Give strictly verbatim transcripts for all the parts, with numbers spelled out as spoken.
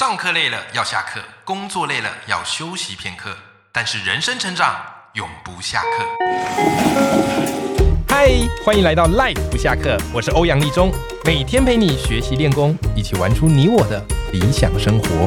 上课累了要下课，工作累了要休息片刻，但是人生成长永不下课。嗨，欢迎来到 Life 不下课，我是欧阳立中，每天陪你学习练功，一起玩出你我的理想生活。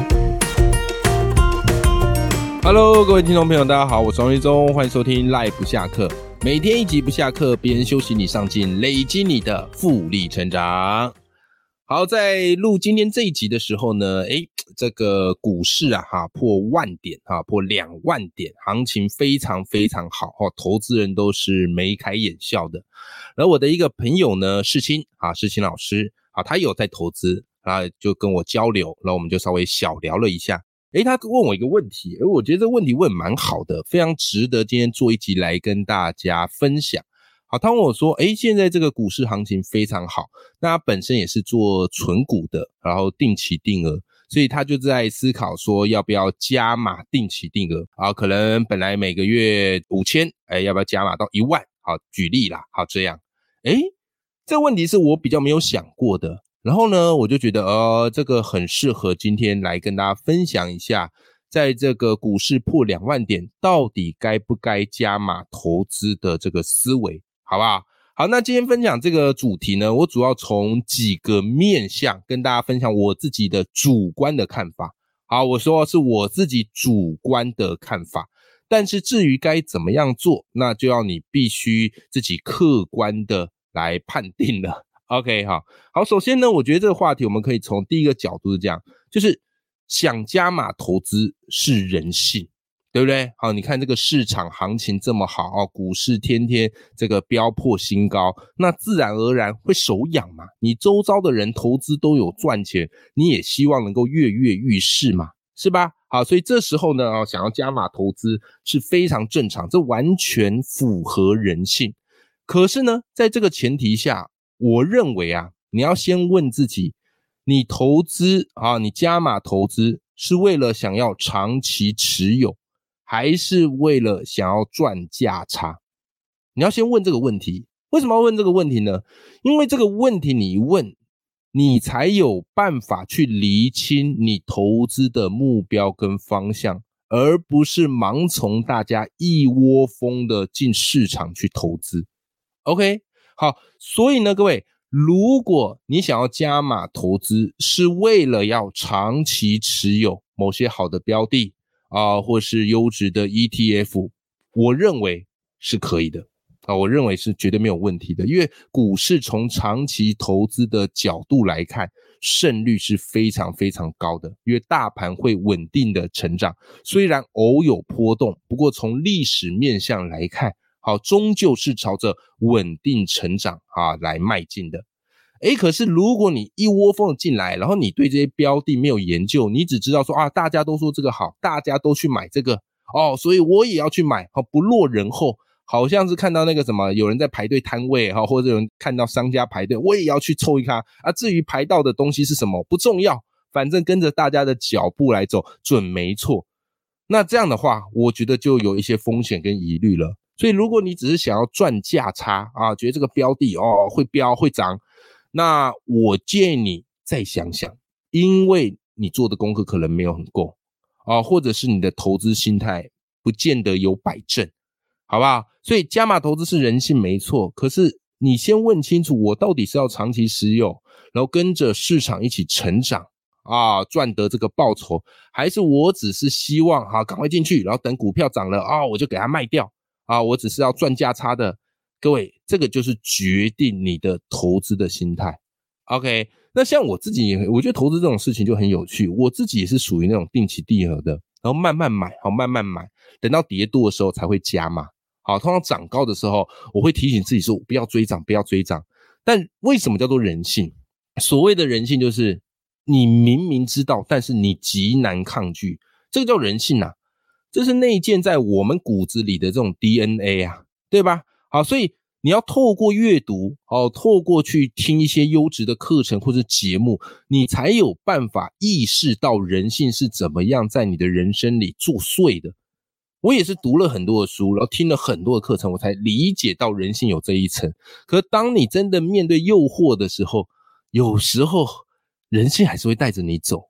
Hello， 各位听众朋友，大家好，我是欧阳立中，欢迎收听 Life 不下课，每天一集不下课，别人休息你上进，累积你的复利成长。好，在录今天这一集的时候呢，诶，这个股市啊哈破万点哈，破两万点，行情非常非常好哈，投资人都是眉开眼笑的。而我的一个朋友呢，世清啊，世清老师啊，他有在投资啊，就跟我交流，然后我们就稍微小聊了一下。诶，他问我一个问题，诶，我觉得这个问题问蛮好的，非常值得今天做一集来跟大家分享。好，他问我说，诶，现在这个股市行情非常好，那他本身也是做存股的，然后定期定额，所以他就在思考说要不要加码定期定额啊，可能本来每个月五千，诶，要不要加码到一万？好，举例啦，好，这样。诶，这个问题是我比较没有想过的，然后呢，我就觉得呃，这个很适合今天来跟大家分享一下，在这个股市破两万点，到底该不该加码投资的这个思维。好不好？好，那今天分享这个主题呢，我主要从几个面向跟大家分享我自己的主观的看法。好，我说是我自己主观的看法，但是至于该怎么样做，那就要你必须自己客观的来判定了。OK， 好，好，首先呢，我觉得这个话题我们可以从第一个角度是这样，就是想加码投资是人性。对不对？好，你看这个市场行情这么好哦，股市天天这个飙破新高，那自然而然会手痒嘛。你周遭的人投资都有赚钱，你也希望能够跃跃欲试嘛，是吧？好，所以这时候呢，哦，想要加码投资是非常正常，这完全符合人性。可是呢，在这个前提下，我认为啊，你要先问自己，你投资啊，你加码投资是为了想要长期持有，还是为了想要赚价差？你要先问这个问题。为什么要问这个问题呢？因为这个问题你一问，你才有办法去厘清你投资的目标跟方向，而不是盲从大家一窝蜂的进市场去投资。 OK， 好，所以呢各位，如果你想要加码投资是为了要长期持有某些好的标的啊，或是优质的 E T F， 我认为是可以的啊，我认为是绝对没有问题的，因为股市从长期投资的角度来看，胜率是非常非常高的，因为大盘会稳定的成长，虽然偶有波动，不过从历史面向来看，好，终究是朝着稳定成长啊来迈进的。诶，可是如果你一窝蜂的进来，然后你对这些标的没有研究，你只知道说啊，大家都说这个好，大家都去买这个哦，所以我也要去买，哦，不落人后，好像是看到那个什么有人在排队摊位，或者有人看到商家排队，我也要去凑一咖啊。至于排到的东西是什么不重要，反正跟着大家的脚步来走准没错。那这样的话，我觉得就有一些风险跟疑虑了。所以如果你只是想要赚价差啊，觉得这个标的哦会飙会涨，那我建议你再想想，因为你做的功课可能没有很够啊，或者是你的投资心态不见得有摆正，好不好？所以加码投资是人性没错，可是你先问清楚，我到底是要长期持有，然后跟着市场一起成长啊，赚得这个报酬，还是我只是希望啊赶快进去，然后等股票涨了啊我就给它卖掉啊，我只是要赚价差的。各位，这个就是决定你的投资的心态。 OK， 那像我自己，我觉得投资这种事情就很有趣，我自己也是属于那种定期定额的，然后慢慢买，好，慢慢买，等到跌多的时候才会加码。好，通常涨高的时候我会提醒自己说不要追涨，不要追涨。但为什么叫做人性？所谓的人性就是你明明知道，但是你极难抗拒，这个叫人性啊，这是内建在我们骨子里的这种 D N A 啊，对吧？好，所以你要透过阅读，哦，透过去听一些优质的课程或者节目，你才有办法意识到人性是怎么样在你的人生里作祟的。我也是读了很多的书，然后听了很多的课程，我才理解到人性有这一层。可当你真的面对诱惑的时候，有时候人性还是会带着你走。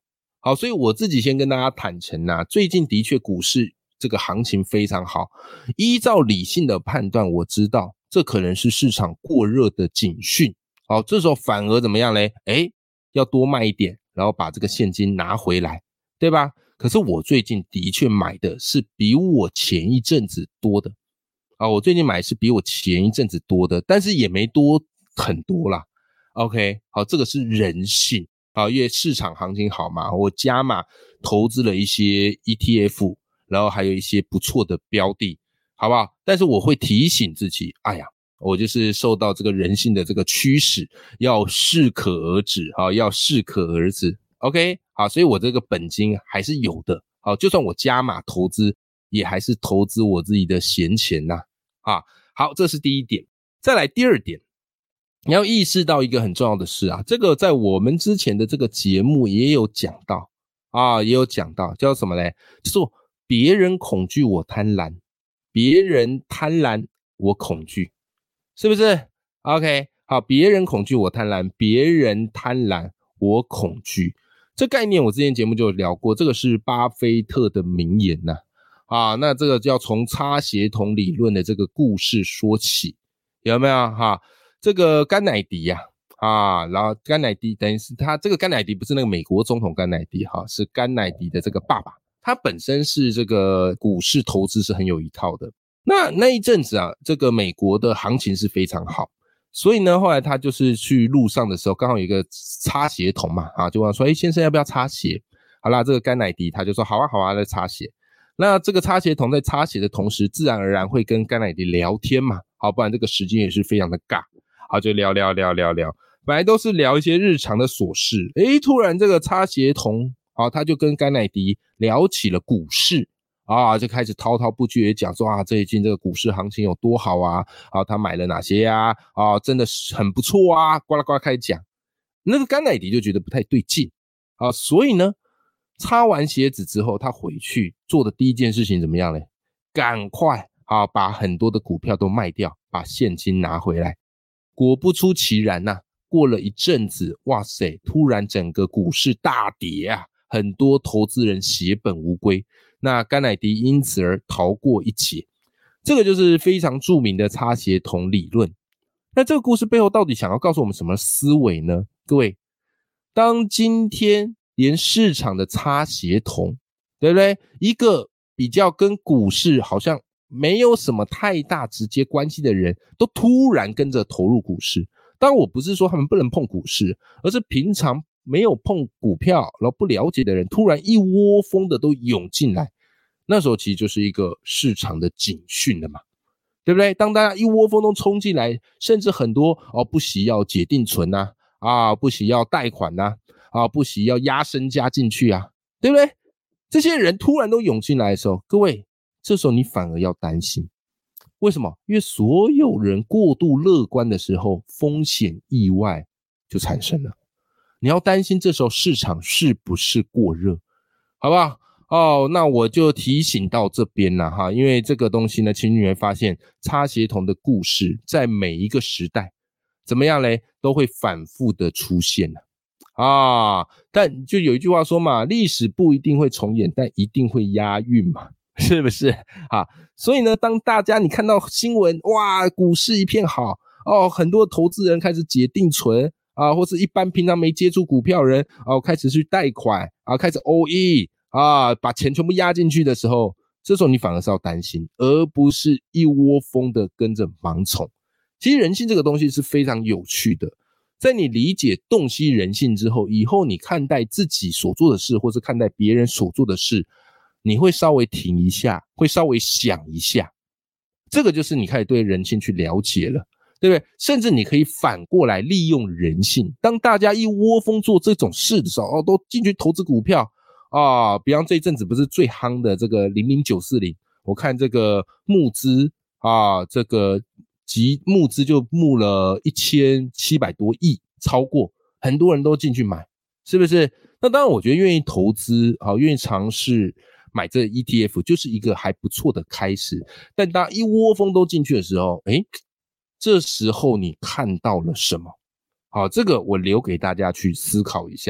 好，所以我自己先跟大家坦诚啊，最近的确股市这个行情非常好，依照理性的判断，我知道这可能是市场过热的警讯。好，这时候反而怎么样嘞？诶，要多卖一点，然后把这个现金拿回来，对吧？可是我最近的确买的是比我前一阵子多的。啊，我最近买是比我前一阵子多的，但是也没多很多啦。OK， 好，这个是人性。好，因为市场行情好嘛，我加码投资了一些 E T F， 然后还有一些不错的标的，好不好？但是我会提醒自己，哎呀，我就是受到这个人性的这个驱使，要适可而止，好，要适可而止。OK， 好，所以我这个本金还是有的。好，就算我加码投资，也还是投资我自己的闲钱呐。啊，好，这是第一点。再来第二点。你要意识到一个很重要的事啊，这个在我们之前的这个节目也有讲到啊，也有讲到，叫什么嘞？就是别人恐惧我贪婪，别人贪婪我恐惧，是不是 ？OK， 好，别人恐惧我贪婪，别人贪婪我恐惧，这概念我之前节目就有聊过，这个是巴菲特的名言呐、啊。啊，那这个就要从差协同理论的这个故事说起，有没有哈？这个甘乃迪呀、啊，啊，然后甘乃迪等于是他这个甘乃迪不是那个美国总统甘乃迪哈，是甘乃迪的这个爸爸，他本身是这个股市投资是很有一套的。那那一阵子啊，这个美国的行情是非常好，所以呢，后来他就是去路上的时候，刚好有一个擦鞋童嘛，啊，就问说，哎，先生要不要擦鞋？好啦，这个甘乃迪他就说好啊好啊，来擦鞋。那这个擦鞋童在擦鞋的同时，自然而然会跟甘乃迪聊天嘛，好，不然这个时间也是非常的尬。好，就聊聊聊聊聊，本来都是聊一些日常的琐事，诶，突然这个擦鞋童，好，他就跟甘乃迪聊起了股市啊，就开始滔滔不绝讲说啊，最近这个股市行情有多好啊，啊，他买了哪些呀、啊，啊，真的是很不错啊，呱啦呱啦开始讲，那个甘乃迪就觉得不太对劲啊，所以呢，擦完鞋子之后，他回去做的第一件事情怎么样呢？赶快啊，把很多的股票都卖掉，把现金拿回来。果不出其然呐、啊，过了一阵子，哇塞，突然整个股市大跌啊，很多投资人血本无归，那甘乃迪因此而逃过一劫。这个就是非常著名的擦鞋童理论。那这个故事背后到底想要告诉我们什么思维呢？各位，当今天连市场的擦鞋童，对不对？一个比较跟股市好像没有什么太大直接关系的人都突然跟着投入股市。当然我不是说他们不能碰股市，而是平常没有碰股票然后不了解的人突然一窝蜂的都涌进来，那时候其实就是一个市场的警讯了嘛，对不对？当大家一窝蜂都冲进来，甚至很多哦不惜要解定存啊，啊不惜要贷款啊，啊不惜要压身家进去啊，对不对？这些人突然都涌进来的时候，各位这时候你反而要担心，为什么？因为所有人过度乐观的时候，风险意外就产生了。你要担心这时候市场是不是过热，好不好？哦，那我就提醒到这边了哈，因为这个东西呢，其实你会发现擦鞋童的故事在每一个时代怎么样嘞，都会反复的出现啊。但就有一句话说嘛，历史不一定会重演，但一定会押韵嘛。是不是啊？所以呢，当大家你看到新闻，哇，股市一片好哦，很多投资人开始解定存啊，或是一般平常没接触股票人哦，开始去贷款啊，开始 all in 啊，把钱全部压进去的时候，这时候你反而是要担心，而不是一窝蜂的跟着盲从。其实人性这个东西是非常有趣的，在你理解洞悉人性之后，以后你看待自己所做的事，或是看待别人所做的事，你会稍微停一下，会稍微想一下，这个就是你开始对人性去了解了，对不对？甚至你可以反过来利用人性，当大家一窝蜂做这种事的时候，哦，都进去投资股票啊，比方这一阵子不是最夯的这个零零九四零，我看这个募资啊，这个集募资就募了一千七百多亿，超过很多人都进去买，是不是？那当然，我觉得愿意投资啊，愿意尝试买这 E T F 就是一个还不错的开始，但当一窝蜂都进去的时候，诶，这时候你看到了什么？好，这个我留给大家去思考一下。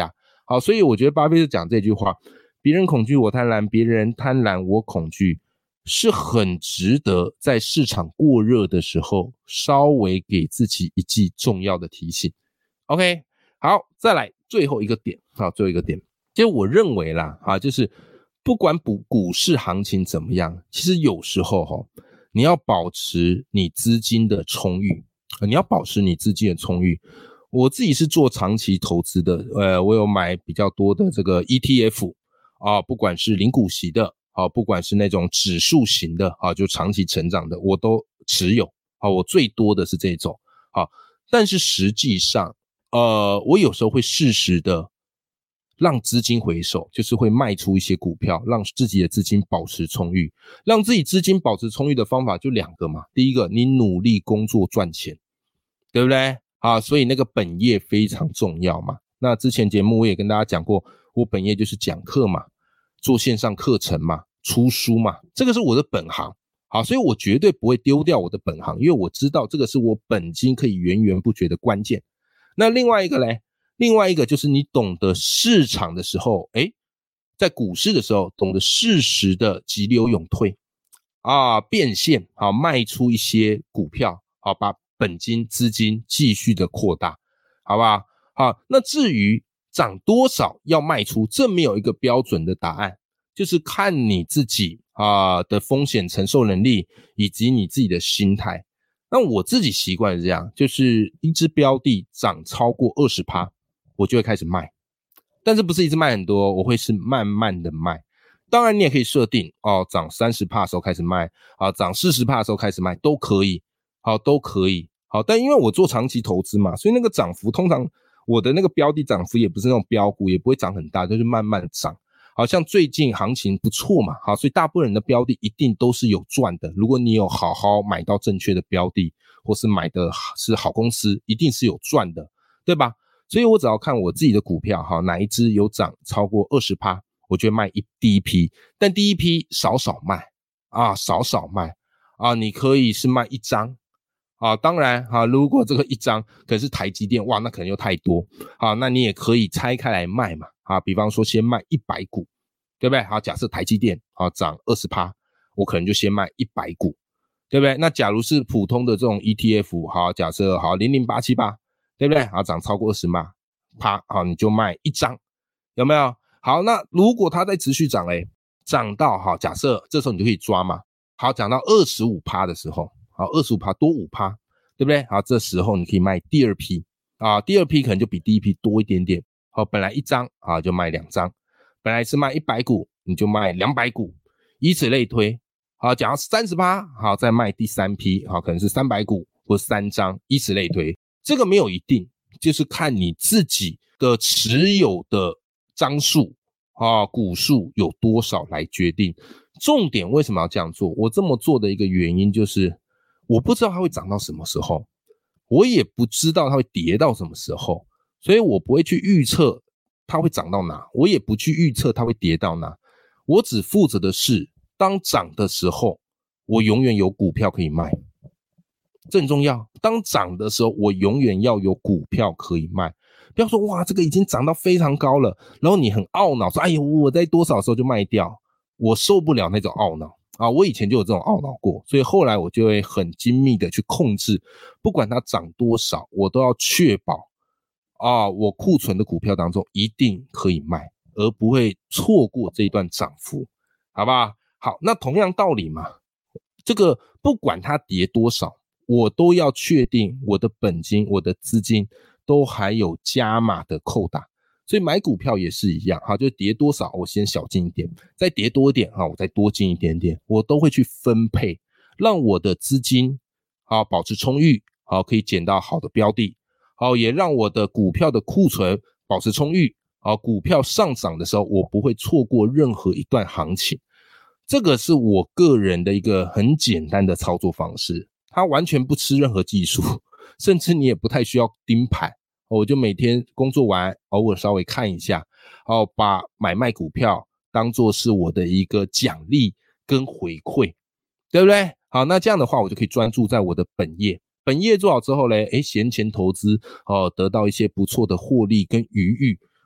好，所以我觉得巴菲特讲这句话，别人恐惧我贪婪，别人贪婪我恐惧，是很值得在市场过热的时候稍微给自己一记重要的提醒。 OK， 好，再来最后一个点，好，最后一个点，其实我认为啦，啊，就是不管股股市行情怎么样，其实有时候齁，你要保持你资金的充裕，你要保持你资金的充裕。我自己是做长期投资的，呃，我有买比较多的这个 E T F 啊，不管是零股息的啊，不管是那种指数型的啊，就长期成长的，我都持有啊，我最多的是这种啊。但是实际上，呃，我有时候会适时的让资金回手，就是会卖出一些股票，让自己的资金保持充裕。让自己资金保持充裕的方法就两个嘛，第一个，你努力工作赚钱，对不对？啊，所以那个本业非常重要嘛。那之前节目我也跟大家讲过，我本业就是讲课嘛，做线上课程嘛，出书嘛，这个是我的本行。好，所以我绝对不会丢掉我的本行，因为我知道这个是我本金可以源源不绝的关键。那另外一个嘞，另外一个就是你懂得市场的时候，诶，在股市的时候懂得适时的急流勇退啊，变现，好，卖出一些股票，好，把本金资金继续的扩大，好不好？好，那至于涨多少要卖出，这没有一个标准的答案，就是看你自己啊的风险承受能力以及你自己的心态。那我自己习惯是这样，就是一只标的涨超过 百分之二十， 我就会开始卖，但是不是一直卖很多，我会是慢慢的卖。当然你也可以设定哦，涨 百分之三十 的时候开始卖啊，涨 百分之四十 的时候开始卖，都可以。好，都可以。好，但因为我做长期投资嘛，所以那个涨幅通常我的那个标的涨幅也不是那种标股，也不会涨很大，就是慢慢涨。好像最近行情不错嘛，好，所以大部分人的标的一定都是有赚的。如果你有好好买到正确的标的，或是买的是好公司，一定是有赚的，对吧？所以我只要看我自己的股票，好，哪一支有涨超过 百分之二十， 我就会卖一第一批，但第一批少少卖啊，少少卖啊，你可以是卖一张。啊，当然啊，如果这个一张可能是台积电，哇，那可能又太多。好，那你也可以拆开来卖嘛。啊，比方说先卖一百股，对不对？好，假设台积电啊涨 百分之二十， 我可能就先卖一百股，对不对？那假如是普通的这种 E T F， 好，假设好零零八七八，对不对？好，涨超过二十嘛，啪，好，你就卖一张，有没有？好，那如果它在持续涨嘞，涨到好，假设这时候你就可以抓嘛。好，涨到 百分之二十五 的时候。好 百分之二十五 多 百分之五， 对不对？好，这时候你可以卖第二批啊，第二批可能就比第一批多一点点。好，本来一张啊就卖两张，本来是卖一百股，你就卖两百股，以此类推。好，讲到 百分之三十， 好，再卖第三批，好，可能是三百股或三张，以此类推。这个没有一定，就是看你自己的持有的张数啊，股数有多少来决定。重点为什么要这样做？我这么做的一个原因就是我不知道它会涨到什么时候，我也不知道它会跌到什么时候，所以我不会去预测它会涨到哪，我也不去预测它会跌到哪。我只负责的是当涨的时候我永远有股票可以卖，这很重要。当涨的时候我永远要有股票可以卖，不要说哇这个已经涨到非常高了，然后你很懊恼说哎呦我在多少时候就卖掉，我受不了那种懊恼啊，我以前就有这种懊恼过，所以后来我就会很精密的去控制，不管它涨多少，我都要确保啊，我库存的股票当中一定可以卖，而不会错过这一段涨幅，好不好？好，那同样道理嘛，这个不管它跌多少，我都要确定我的本金、我的资金都还有加码的扣打。所以买股票也是一样，好，就跌多少我先小进一点，再跌多一点，好，我再多进一点点，我都会去分配，让我的资金好保持充裕，好，可以捡到好的标的，好，也让我的股票的库存保持充裕，好，股票上涨的时候我不会错过任何一段行情。这个是我个人的一个很简单的操作方式，它完全不吃任何技术，甚至你也不太需要盯盘。我就每天工作完偶尔稍微看一下，哦，把买卖股票当作是我的一个奖励跟回馈，对不对？好，那这样的话我就可以专注在我的本业，本业做好之后呢，诶，闲钱投资哦，得到一些不错的获利跟余裕，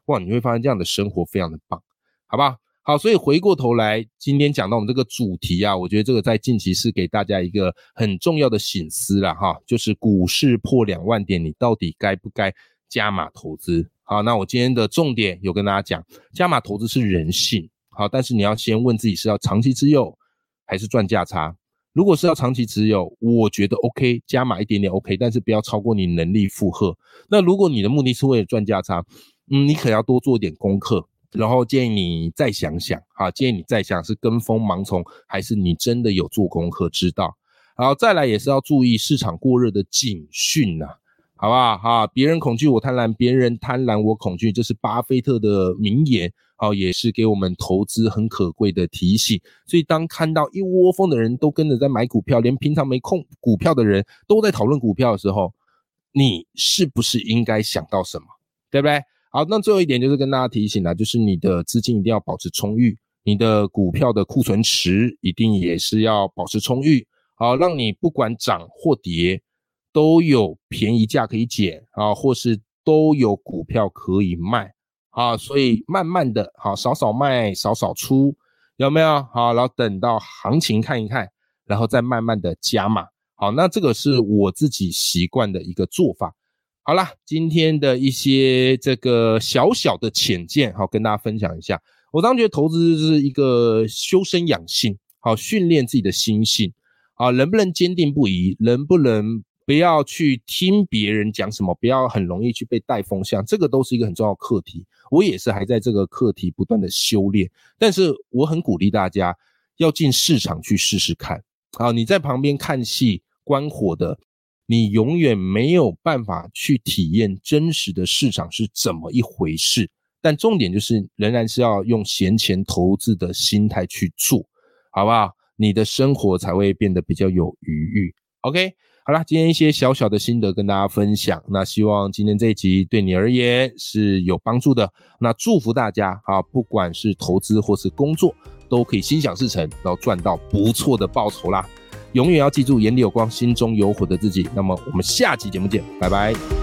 哇，你会发现这样的生活非常的棒，好不好？好，所以回过头来，今天讲到我们这个主题啊，我觉得这个在近期是给大家一个很重要的省思啦哈，就是股市破两万点，你到底该不该加码投资？好，那我今天的重点有跟大家讲，加码投资是人性，好，但是你要先问自己是要长期持有还是赚价差。如果是要长期持有，我觉得 OK， 加码一点点 OK， 但是不要超过你能力负荷。那如果你的目的是为了赚价差，嗯，你可能要多做一点功课，然后建议你再想想，好，建议你再想是跟风盲从，还是你真的有做功课知道。然后再来也是要注意市场过热的警讯啊，好不好？哈，别人恐惧我贪婪，别人贪婪我恐惧，这是巴菲特的名言，好，也是给我们投资很可贵的提醒。所以当看到一窝蜂的人都跟着在买股票，连平常没空股票的人都在讨论股票的时候，你是不是应该想到什么？对不对？好，那最后一点就是跟大家提醒啦，就是你的资金一定要保持充裕，你的股票的库存池一定也是要保持充裕，好，让你不管涨或跌都有便宜价可以捡啊，或是都有股票可以卖啊，所以慢慢的，好，少少卖，少少出，有没有？好，然后等到行情看一看，然后再慢慢的加码。好，那这个是我自己习惯的一个做法。好啦，今天的一些这个小小的浅见，好，跟大家分享一下。我当然觉得投资是一个修身养性，好，训练自己的心性，啊，能不能坚定不移，能不能不要去听别人讲什么，不要很容易去被带风向，这个都是一个很重要的课题。我也是还在这个课题不断的修炼，但是我很鼓励大家要进市场去试试看。啊，你在旁边看戏观火的，你永远没有办法去体验真实的市场是怎么一回事。但重点就是仍然是要用闲钱投资的心态去做，好不好？你的生活才会变得比较有余裕。 OK， 好啦，今天一些小小的心得跟大家分享，那希望今天这一集对你而言是有帮助的。那祝福大家啊，不管是投资或是工作，都可以心想事成，然后赚到不错的报酬啦。永远要记住眼里有光心中有火的自己。那么我们下期节目见，拜拜。